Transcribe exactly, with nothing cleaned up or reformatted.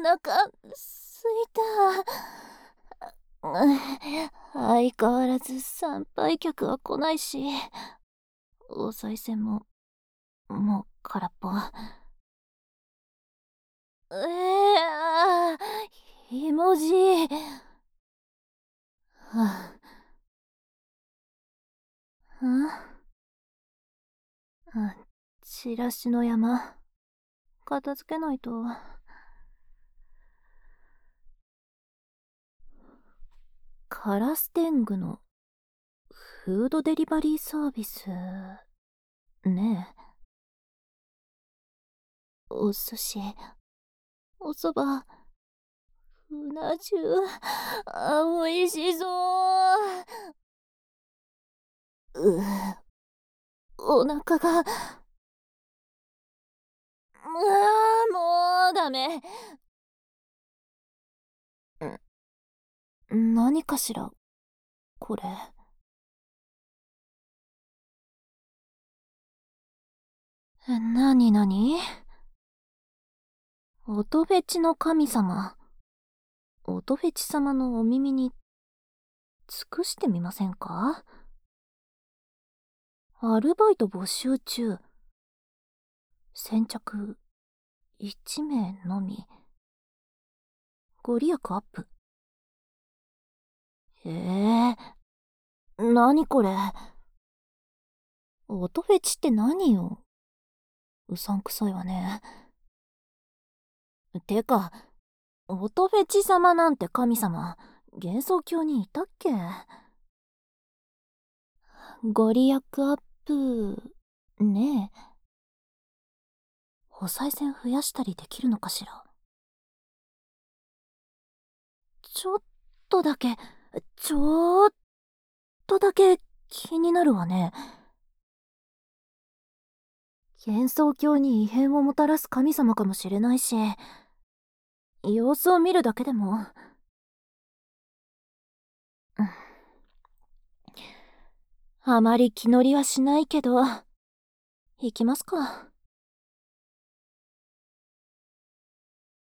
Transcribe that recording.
腹すいた。うん相変わらず参拝客は来ないし、お賽銭ももう空っぽ。ええあーひもじい。はあ、んあチラシの山片付けないと。カラステングのフードデリバリーサービスねえ。お寿司、おそば、うな重、あ美味しそう。うお腹が、うわもうダメ。ん何かしらこれ。なになに音フェチの神様。音フェチ様のお耳に尽くしてみませんか？アルバイト募集中。先着いち名のみ。ご利益アップ。へえ、なにこれ。音フェチって何よ。うさんくさいわね。てか、音フェチ様なんて神様、幻想郷にいたっけ？ご利益アップ、ねえ。お賽銭増やしたりできるのかしら。ちょっとだけ、ちょっとだけ気になるわね。幻想郷に異変をもたらす神様かもしれないし、様子を見るだけでも。あまり気乗りはしないけど、行きますか。